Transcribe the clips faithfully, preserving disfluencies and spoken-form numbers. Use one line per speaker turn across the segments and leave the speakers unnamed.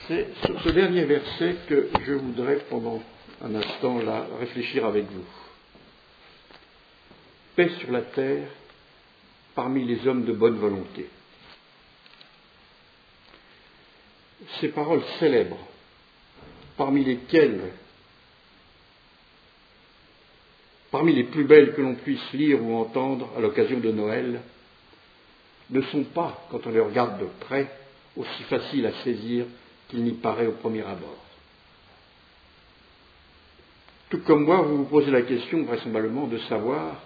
C'est sur ce dernier verset que je voudrais pendant un instant là réfléchir avec vous. Paix sur la terre parmi les hommes de bonne volonté. Ces paroles célèbres, parmi lesquelles, parmi les plus belles que l'on puisse lire ou entendre à l'occasion de Noël, ne sont pas, quand on les regarde de près, aussi faciles à saisir qu'il n'y paraît au premier abord. Tout comme moi, vous vous posez la question vraisemblablement de savoir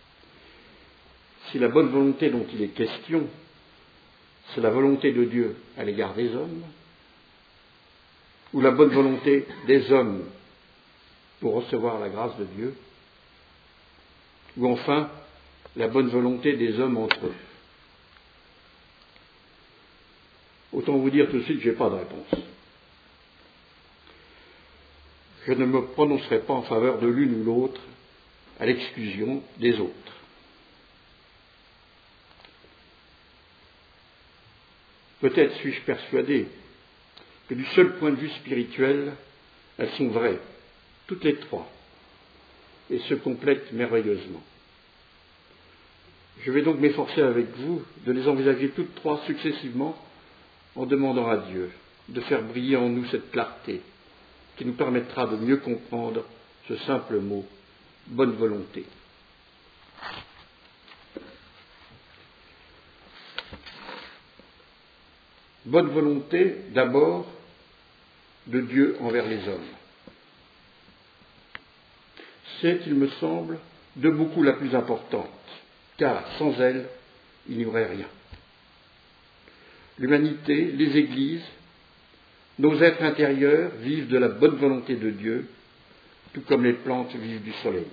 si la bonne volonté dont il est question, c'est la volonté de Dieu à l'égard des hommes, ou la bonne volonté des hommes pour recevoir la grâce de Dieu, ou enfin la bonne volonté des hommes entre eux. Autant vous dire tout de suite que je n'ai pas de réponse. Je ne me prononcerai pas en faveur de l'une ou l'autre à l'exclusion des autres. Peut-être suis-je persuadé que du seul point de vue spirituel, elles sont vraies, toutes les trois, et se complètent merveilleusement. Je vais donc m'efforcer avec vous de les envisager toutes trois successivement en demandant à Dieu de faire briller en nous cette clarté qui nous permettra de mieux comprendre ce simple mot, bonne volonté. Bonne volonté, d'abord, de Dieu envers les hommes. C'est, il me semble, de beaucoup la plus importante, car sans elle, il n'y aurait rien. L'humanité, les églises, nos êtres intérieurs vivent de la bonne volonté de Dieu, tout comme les plantes vivent du soleil.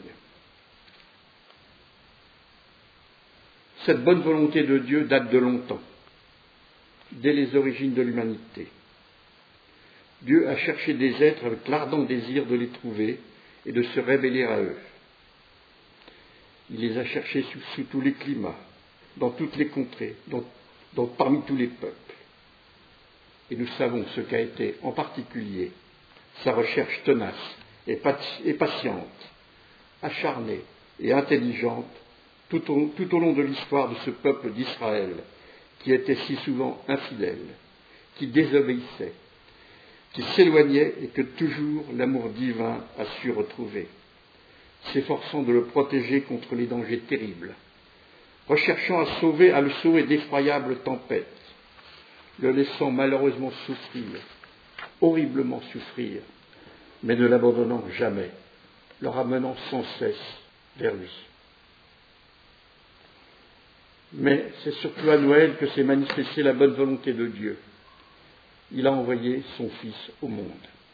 Cette bonne volonté de Dieu date de longtemps, dès les origines de l'humanité. Dieu a cherché des êtres avec l'ardent désir de les trouver et de se révéler à eux. Il les a cherchés sous, sous tous les climats, dans toutes les contrées, dans, dans, parmi tous les peuples. Et nous savons ce qu'a été en particulier sa recherche tenace et, pati- et patiente, acharnée et intelligente tout au, tout au long de l'histoire de ce peuple d'Israël qui était si souvent infidèle, qui désobéissait, qui s'éloignait et que toujours l'amour divin a su retrouver, s'efforçant de le protéger contre les dangers terribles, recherchant à sauver, à le sauver d'effroyables tempêtes, le laissant malheureusement souffrir, horriblement souffrir, mais ne l'abandonnant jamais, le ramenant sans cesse vers lui. Mais c'est surtout à Noël que s'est manifestée la bonne volonté de Dieu. Il a envoyé son Fils au monde.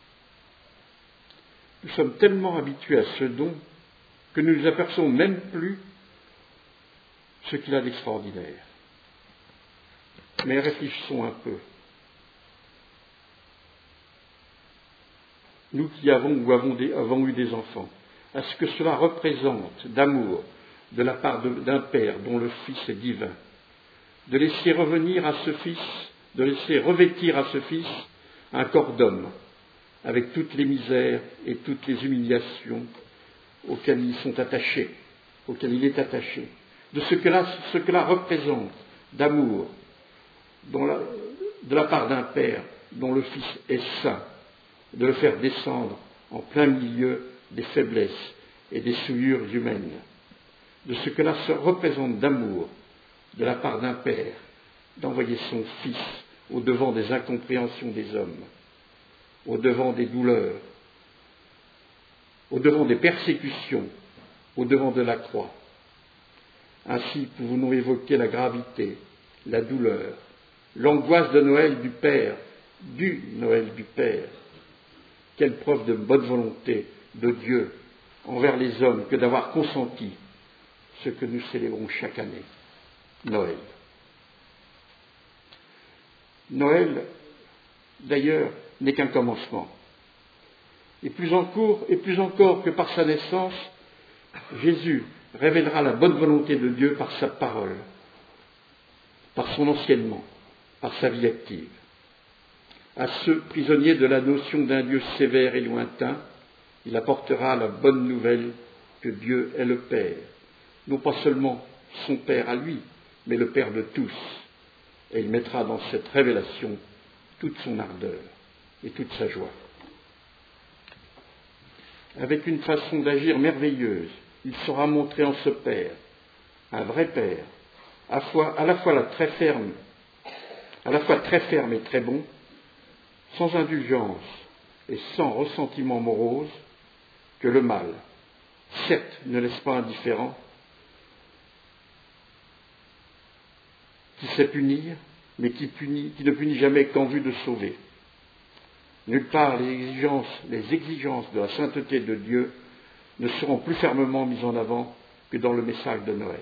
Nous sommes tellement habitués à ce don que nous ne apercevons même plus ce qu'il a d'extraordinaire. Mais réfléchissons un peu. Nous qui avons ou avons, des, avons eu des enfants, à ce que cela représente d'amour de la part de, d'un Père dont le Fils est divin, de laisser revenir à ce Fils, de laisser revêtir à ce Fils un corps d'homme, avec toutes les misères et toutes les humiliations auxquelles ils sont attachés, auxquelles il est attaché, de ce que là, ce que là représente d'amour dont la, de la part d'un Père dont le Fils est saint, de le faire descendre en plein milieu des faiblesses et des souillures humaines, de ce que là se représente d'amour de la part d'un Père, d'envoyer son Fils au devant des incompréhensions des hommes, au devant des douleurs, au devant des persécutions, au devant de la croix. Ainsi pouvons-nous évoquer la gravité, la douleur, l'angoisse de Noël du Père, du Noël du Père. Quelle preuve de bonne volonté de Dieu envers les hommes que d'avoir consenti ce que nous célébrons chaque année, Noël. Noël, d'ailleurs, n'est qu'un commencement. Et plus encore, et plus encore que par sa naissance, Jésus révélera la bonne volonté de Dieu par sa parole, par son enseignement, par sa vie active. À ceux prisonniers de la notion d'un Dieu sévère et lointain, il apportera la bonne nouvelle que Dieu est le Père, non pas seulement son Père à lui, mais le Père de tous. Et il mettra dans cette révélation toute son ardeur et toute sa joie. Avec une façon d'agir merveilleuse, il sera montré en ce Père, un vrai Père, à, fois, à la fois la très ferme, à la fois très ferme et très bon, sans indulgence et sans ressentiment morose, que le mal, certes, ne laisse pas indifférent, qui sait punir, mais qui, punit, qui ne punit jamais qu'en vue de sauver. Nulle part les exigences, les exigences de la sainteté de Dieu ne seront plus fermement mises en avant que dans le message de Noël.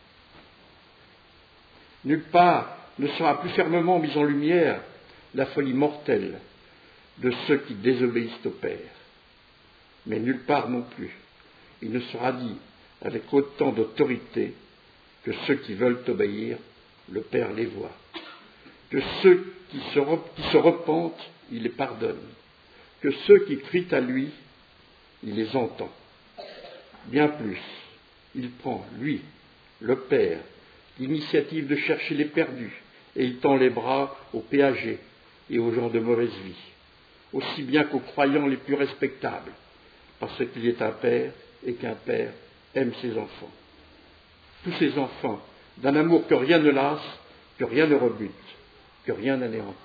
Nulle part ne sera plus fermement mise en lumière la folie mortelle de ceux qui désobéissent au Père. Mais nulle part non plus il ne sera dit avec autant d'autorité que ceux qui veulent obéir, le Père les voit. Que ceux qui se, qui se repentent, il les pardonne. Que ceux qui crient à lui, il les entend. Bien plus, il prend, lui, le Père, l'initiative de chercher les perdus, et il tend les bras aux péagés et aux gens de mauvaise vie, aussi bien qu'aux croyants les plus respectables, parce qu'il est un Père et qu'un Père aime ses enfants. Tous ces enfants, d'un amour que rien ne lasse, que rien ne rebute, que rien n'anéantit.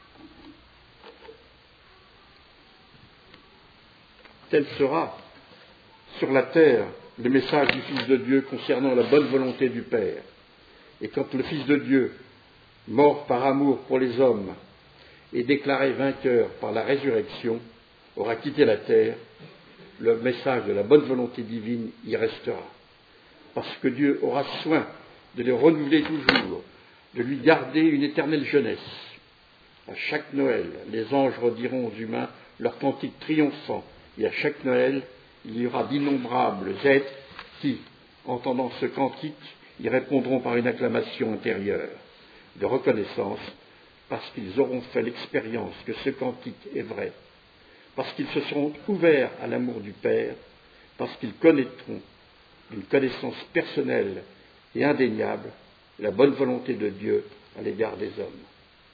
Tel sera, sur la terre, le message du Fils de Dieu concernant la bonne volonté du Père. Et quand le Fils de Dieu, mort par amour pour les hommes et déclaré vainqueur par la résurrection, aura quitté la terre, le message de la bonne volonté divine y restera. Parce que Dieu aura soin de les renouveler toujours, de lui garder une éternelle jeunesse. À chaque Noël, les anges rediront aux humains leur cantique triomphant, et à chaque Noël, il y aura d'innombrables êtres qui, entendant ce cantique, y répondront par une acclamation intérieure de reconnaissance, parce qu'ils auront fait l'expérience que ce cantique est vrai, parce qu'ils se seront ouverts à l'amour du Père, parce qu'ils connaîtront d'une connaissance personnelle et indéniable la bonne volonté de Dieu à l'égard des hommes.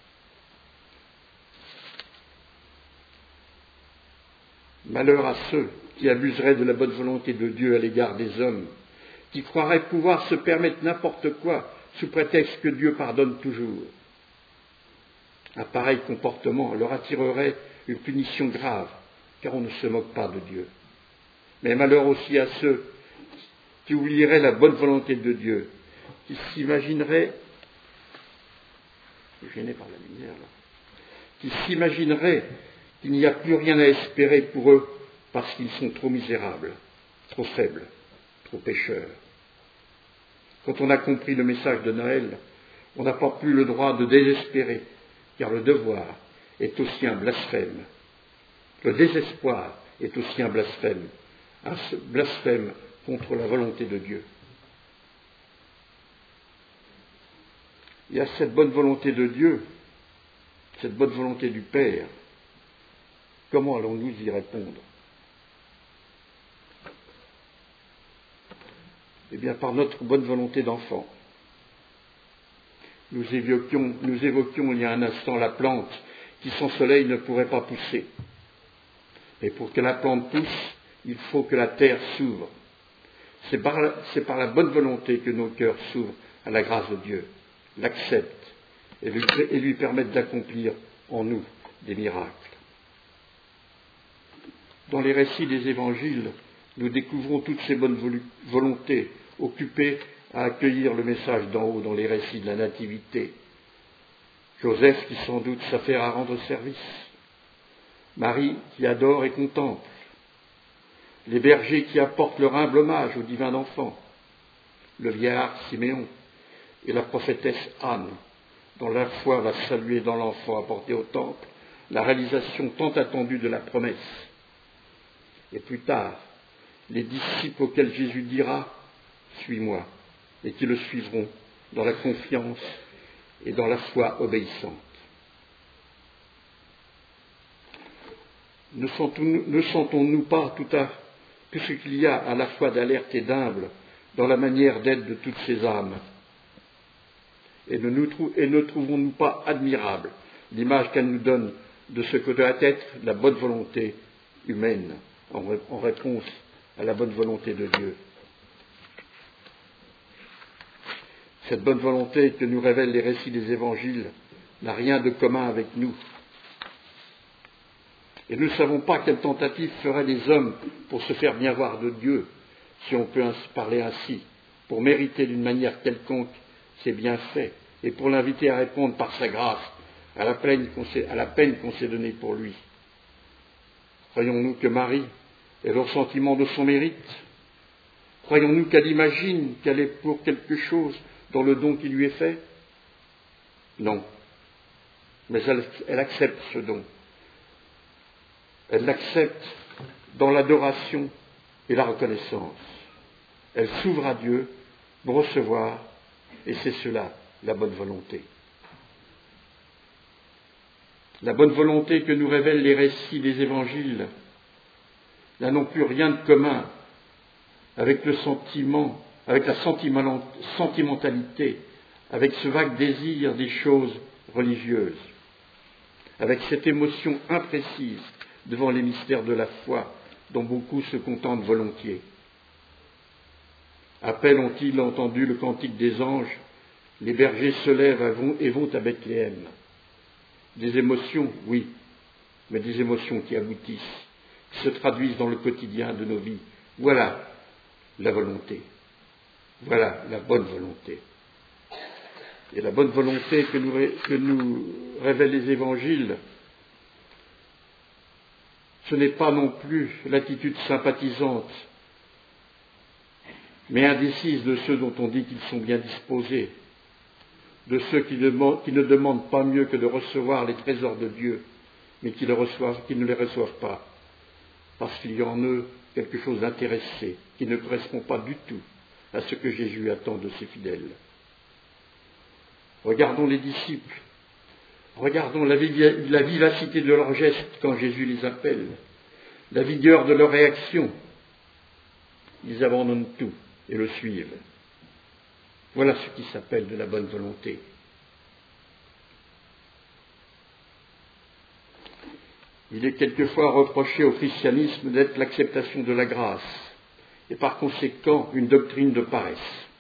Malheur à ceux qui abuseraient de la bonne volonté de Dieu à l'égard des hommes, qui croiraient pouvoir se permettre n'importe quoi sous prétexte que Dieu pardonne toujours. Un pareil comportement leur attirerait une punition grave, car on ne se moque pas de Dieu. Mais malheur aussi à ceux qui oublieraient la bonne volonté de Dieu, qui s'imagineraient, gêné par la lumière là, qui s'imagineraient qu'il n'y a plus rien à espérer pour eux parce qu'ils sont trop misérables, trop faibles, trop pécheurs. Quand on a compris le message de Noël, on n'a pas plus le droit de désespérer, car le devoir est aussi un blasphème. Le désespoir est aussi un blasphème, un blasphème contre la volonté de Dieu. Et à cette bonne volonté de Dieu, cette bonne volonté du Père, comment allons-nous y répondre? Eh bien, par notre bonne volonté d'enfant. Nous évoquions, nous évoquions il y a un instant la plante qui sans soleil ne pourrait pas pousser. Mais pour que la plante pousse, il faut que la terre s'ouvre. C'est par, la, c'est par la bonne volonté que nos cœurs s'ouvrent à la grâce de Dieu, l'acceptent et lui, et lui permettent d'accomplir en nous des miracles. Dans les récits des évangiles, nous découvrons toutes ces bonnes volontés occupées à accueillir le message d'en haut dans les récits de la Nativité. Joseph qui sans doute s'affaire à rendre service. Marie qui adore et contemple. Les bergers qui apportent leur humble hommage au divin enfant. Le vieillard Siméon et la prophétesse Anne, dont la foi va saluer dans l'enfant apporté au temple la réalisation tant attendue de la promesse. Et plus tard, les disciples auxquels Jésus dira « Suis-moi » et qui le suivront dans la confiance et dans la foi obéissante. Ne sentons-nous, ne sentons-nous pas tout, à, tout ce qu'il y a à la fois d'alerte et d'humble dans la manière d'être de toutes ces âmes? Et ne, nous, et ne trouvons-nous pas admirable l'image qu'elle nous donne de ce que doit être la bonne volonté humaine en, en réponse à la bonne volonté de Dieu? Cette bonne volonté que nous révèlent les récits des évangiles n'a rien de commun avec nous. Et nous ne savons pas quelle tentative feraient les hommes pour se faire bien voir de Dieu, si on peut parler ainsi, pour mériter d'une manière quelconque ses bienfaits, et pour l'inviter à répondre par sa grâce à la peine qu'on s'est, à la peine qu'on s'est donnée pour lui. Croyons-nous que Marie ait le ressentiment de son mérite? Croyons-nous qu'elle imagine qu'elle est pour quelque chose dans le don qui lui est fait? Non. Mais elle, elle accepte ce don. Elle l'accepte dans l'adoration et la reconnaissance. Elle s'ouvre à Dieu pour recevoir, et c'est cela, la bonne volonté. La bonne volonté que nous révèlent les récits des évangiles n'a non plus rien de commun avec le sentiment, avec la sentimentalité, avec ce vague désir des choses religieuses, avec cette émotion imprécise devant les mystères de la foi dont beaucoup se contentent volontiers. À peine ont-ils entendu le cantique des anges, les bergers se lèvent et vont à Bethléem. Des émotions, oui, mais des émotions qui aboutissent, qui se traduisent dans le quotidien de nos vies. Voilà la volonté. Voilà la bonne volonté. Et la bonne volonté que nous, que nous révèlent les évangiles, ce n'est pas non plus l'attitude sympathisante, mais indécise de ceux dont on dit qu'ils sont bien disposés, de ceux qui, demandent, qui ne demandent pas mieux que de recevoir les trésors de Dieu, mais qui, le reçoivent, qui ne les reçoivent pas, parce qu'il y a en eux quelque chose d'intéressé, qui ne correspond pas du tout à ce que Jésus attend de ses fidèles. Regardons les disciples, regardons la, la vivacité de leurs gestes quand Jésus les appelle, la vigueur de leur réaction. Ils abandonnent tout et le suivent. Voilà ce qui s'appelle de la bonne volonté. Il est quelquefois reproché au christianisme d'être l'acceptation de la grâce et par conséquent une doctrine de paresse.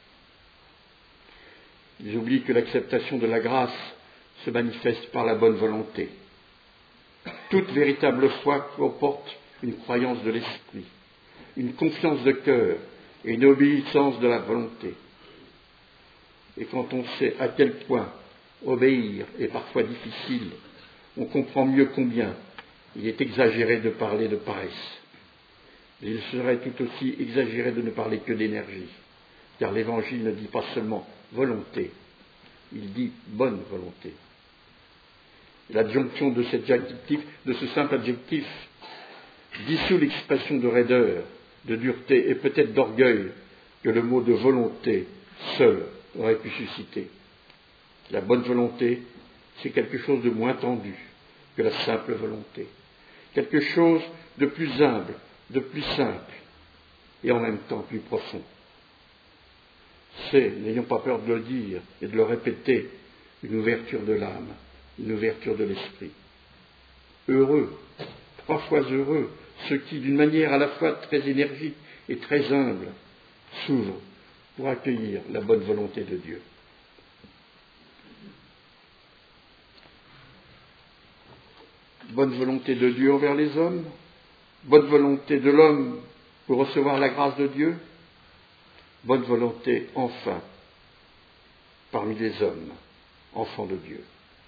Ils oublient que l'acceptation de la grâce se manifeste par la bonne volonté. Toute véritable foi comporte une croyance de l'esprit, une confiance de cœur et une obéissance de la volonté. Et quand on sait à quel point obéir est parfois difficile, on comprend mieux combien il est exagéré de parler de paresse. Et il serait tout aussi exagéré de ne parler que d'énergie, car l'Évangile ne dit pas seulement volonté, il dit bonne volonté. Et l'adjonction de cet adjectif, de ce simple adjectif, dissout l'expression de raideur, de dureté et peut-être d'orgueil que le mot de volonté seul aurait pu susciter. La bonne volonté, c'est quelque chose de moins tendu que la simple volonté. Quelque chose de plus humble, de plus simple et en même temps plus profond. C'est, n'ayons pas peur de le dire et de le répéter, une ouverture de l'âme, une ouverture de l'esprit. Heureux, trois fois heureux, ceux qui, d'une manière à la fois très énergique et très humble, s'ouvrent pour accueillir la bonne volonté de Dieu. Bonne volonté de Dieu envers les hommes, bonne volonté de l'homme pour recevoir la grâce de Dieu, bonne volonté enfin parmi les hommes, enfants de Dieu.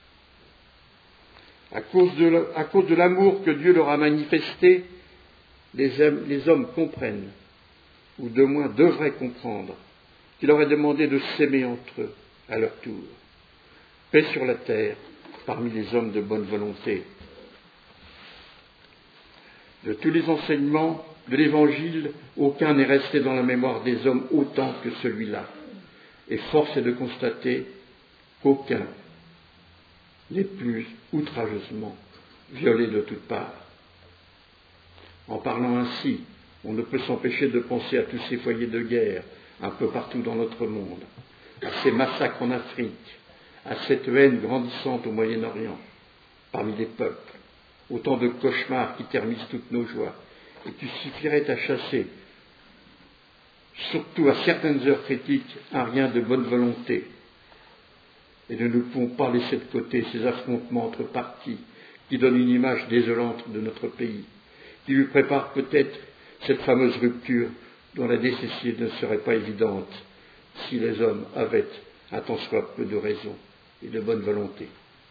À cause de, la, à cause de l'amour que Dieu leur a manifesté, les, les hommes comprennent, ou de moins devraient comprendre, qu'il leur est demandé de s'aimer entre eux à leur tour. Paix sur la terre parmi les hommes de bonne volonté. De tous les enseignements de l'Évangile, aucun n'est resté dans la mémoire des hommes autant que celui-là. Et force est de constater qu'aucun n'est plus outrageusement violé de toutes parts. En parlant ainsi, on ne peut s'empêcher de penser à tous ces foyers de guerre un peu partout dans notre monde, à ces massacres en Afrique, à cette haine grandissante au Moyen-Orient, parmi les peuples, autant de cauchemars qui ternissent toutes nos joies, et qui suffiraient à chasser, surtout à certaines heures critiques, un rien de bonne volonté. Et nous ne pouvons pas laisser de côté ces affrontements entre partis qui donnent une image désolante de notre pays, qui lui préparent peut-être cette fameuse rupture dont la nécessité ne serait pas évidente si les hommes avaient un tant soit peu de raison et de bonne volonté.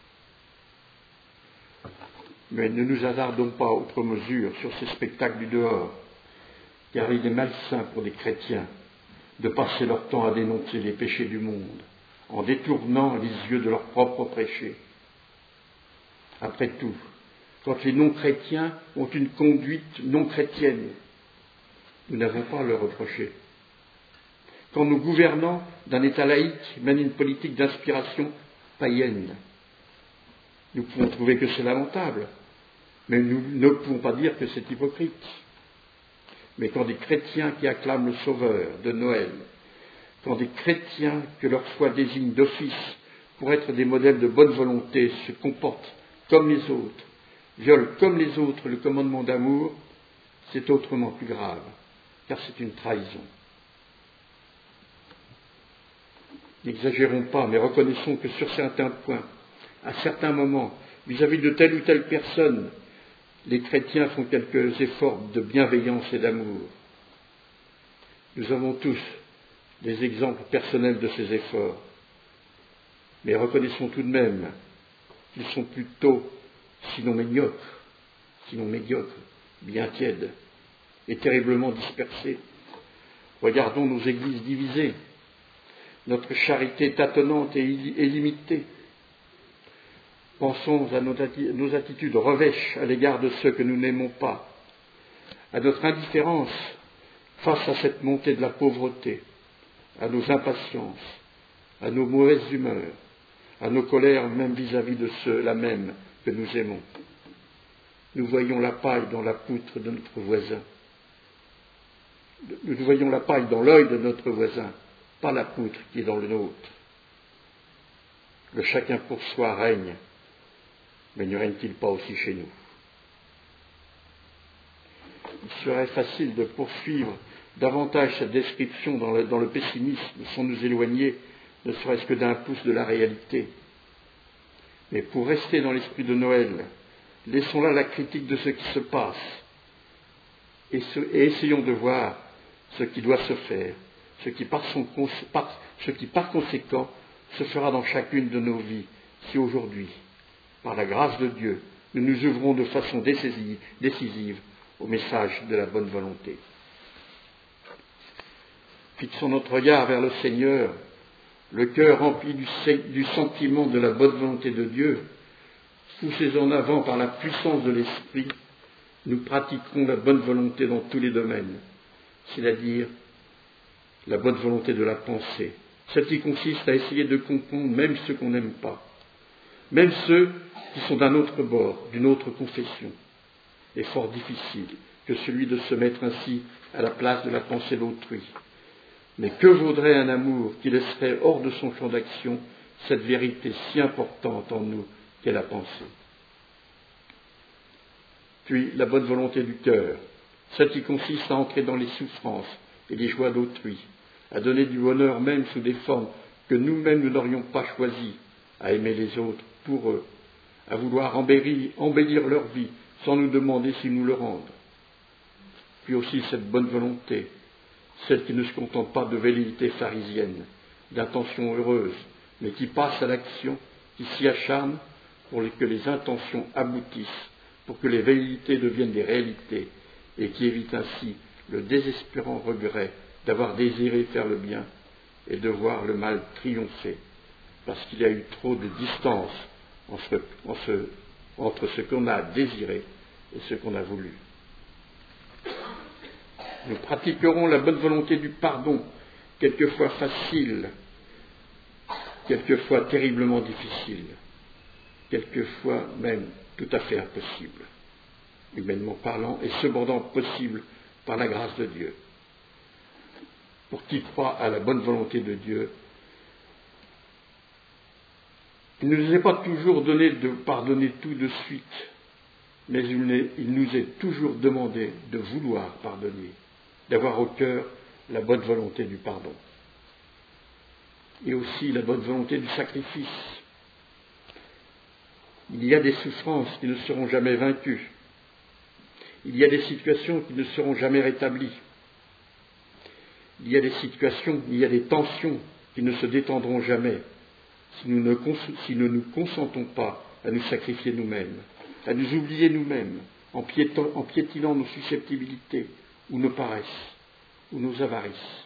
Mais ne nous hasardons pas outre mesure sur ces spectacles du dehors, car il est malsain pour des chrétiens de passer leur temps à dénoncer les péchés du monde, en détournant les yeux de leurs propres péchés. Après tout, quand les non-chrétiens ont une conduite non-chrétienne, nous n'avons pas à leur reprocher. Quand nos gouvernants d'un État laïque mènent une politique d'inspiration païenne, nous pouvons trouver que c'est lamentable, mais nous ne pouvons pas dire que c'est hypocrite. Mais quand des chrétiens qui acclament le Sauveur de Noël, quand des chrétiens que leur foi désigne d'office pour être des modèles de bonne volonté se comportent comme les autres, violent comme les autres le commandement d'amour, c'est autrement plus grave, car c'est une trahison. N'exagérons pas, mais reconnaissons que sur certains points, à certains moments, vis-à-vis de telle ou telle personne, les chrétiens font quelques efforts de bienveillance et d'amour. Nous avons tous des exemples personnels de ces efforts, mais reconnaissons tout de même qu'ils sont plutôt, sinon médiocres, sinon médiocres, bien tièdes et terriblement dispersés. Regardons nos églises divisées, notre charité tâtonnante et illimitée. Pensons à nos attitudes revêches à l'égard de ceux que nous n'aimons pas, à notre indifférence face à cette montée de la pauvreté, à nos impatiences, à nos mauvaises humeurs, à nos colères même vis-à-vis de ceux-là même que nous aimons. Nous voyons la paille dans la poutre de notre voisin. Nous voyons la paille dans l'œil de notre voisin, pas la poutre qui est dans le nôtre. Le chacun pour soi règne, mais ne règne-t-il pas aussi chez nous? Il serait facile de poursuivre davantage cette description dans le, dans le pessimisme, sans nous éloigner, ne serait-ce que d'un pouce de la réalité. Mais pour rester dans l'esprit de Noël, laissons là la critique de ce qui se passe et, ce, et essayons de voir ce qui doit se faire, ce qui par, son, par, ce qui par conséquent se fera dans chacune de nos vies, si aujourd'hui, par la grâce de Dieu, nous nous ouvrons de façon décisive, décisive au message de la bonne volonté. Fixons notre regard vers le Seigneur, le cœur rempli du, du sentiment de la bonne volonté de Dieu, poussés en avant par la puissance de l'Esprit, nous pratiquerons la bonne volonté dans tous les domaines, c'est-à-dire la bonne volonté de la pensée, celle qui consiste à essayer de comprendre même ceux qu'on n'aime pas, même ceux qui sont d'un autre bord, d'une autre confession. Est fort difficile que celui de se mettre ainsi à la place de la pensée d'autrui. Mais que vaudrait un amour qui laisserait hors de son champ d'action cette vérité si importante en nous qu'est la pensée? Puis la bonne volonté du cœur, celle qui consiste à entrer dans les souffrances et les joies d'autrui, à donner du bonheur même sous des formes que nous-mêmes nous n'aurions pas choisies, à aimer les autres pour eux, à vouloir embellir, embellir leur vie sans nous demander s'ils nous le rendent. Puis aussi cette bonne volonté, celle qui ne se contente pas de velléités pharisiennes, d'intentions heureuses, mais qui passe à l'action, qui s'y acharne pour que les intentions aboutissent, pour que les velléités deviennent des réalités, et qui évite ainsi le désespérant regret d'avoir désiré faire le bien et de voir le mal triompher, parce qu'il y a eu trop de distance entre, entre, entre ce qu'on a désiré et ce qu'on a voulu. Nous pratiquerons la bonne volonté du pardon, quelquefois facile, quelquefois terriblement difficile, quelquefois même tout à fait impossible. humainement parlant, et cependant possible par la grâce de Dieu. Pour qui croit à la bonne volonté de Dieu, il ne nous est pas toujours donné de pardonner tout de suite, mais il nous est toujours demandé de vouloir pardonner, d'avoir au cœur la bonne volonté du pardon. Et aussi la bonne volonté du sacrifice. Il y a des souffrances qui ne seront jamais vaincues. Il y a des situations qui ne seront jamais rétablies. Il y a des situations, il y a des tensions qui ne se détendront jamais si nous ne, si nous, nous consentons pas à nous sacrifier nous-mêmes, à nous oublier nous-mêmes, en, en piétinant nos susceptibilités, ou nos paresses, ou nos avarices.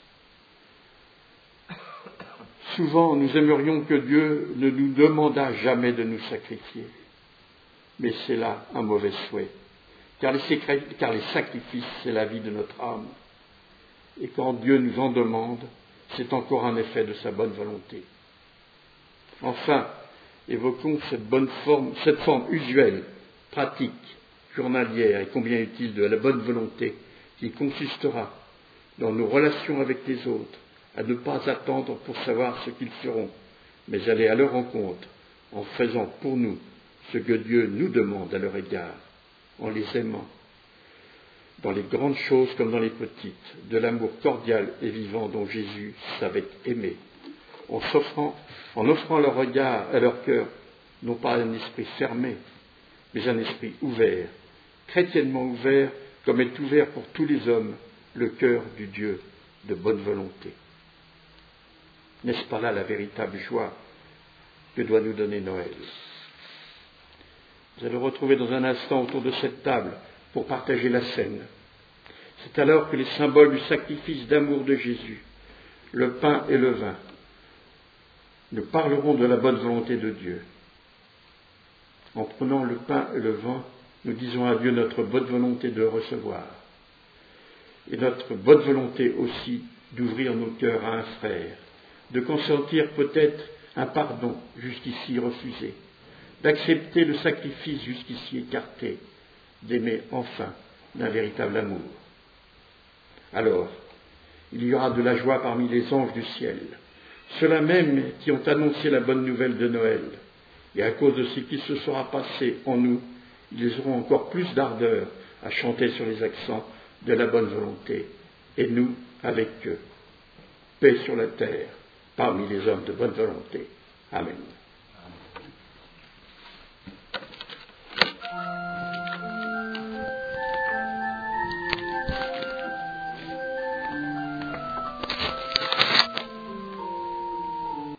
Souvent, nous aimerions que Dieu ne nous demandât jamais de nous sacrifier, mais c'est là un mauvais souhait, car les, sécré... car les sacrifices, c'est la vie de notre âme, et quand Dieu nous en demande, c'est encore un effet de sa bonne volonté. Enfin, évoquons cette bonne forme, cette forme usuelle, pratique, journalière et combien utile de la bonne volonté qui consistera dans nos relations avec les autres à ne pas attendre pour savoir ce qu'ils feront, mais aller à leur rencontre en faisant pour nous ce que Dieu nous demande à leur égard, en les aimant, dans les grandes choses comme dans les petites, de l'amour cordial et vivant dont Jésus savait aimer, en s'offrant, en offrant leur regard à leur cœur, non pas un esprit fermé, mais un esprit ouvert, chrétiennement ouvert, comme est ouvert pour tous les hommes le cœur du Dieu de bonne volonté. N'est-ce pas là la véritable joie que doit nous donner Noël? Vous allez retrouver dans un instant autour de cette table pour partager la scène. C'est alors que les symboles du sacrifice d'amour de Jésus, le pain et le vin, nous parlerons de la bonne volonté de Dieu. En prenant le pain et le vin, nous disons à Dieu notre bonne volonté de recevoir et notre bonne volonté aussi d'ouvrir nos cœurs à un frère, de consentir peut-être un pardon jusqu'ici refusé, d'accepter le sacrifice jusqu'ici écarté, d'aimer enfin d'un véritable amour. Alors, il y aura de la joie parmi les anges du ciel, ceux-là même qui ont annoncé la bonne nouvelle de Noël, et à cause de ce qui se sera passé en nous, ils auront encore plus d'ardeur à chanter sur les accents de la bonne volonté, et nous avec eux. Paix sur la terre, parmi les hommes de bonne volonté. Amen.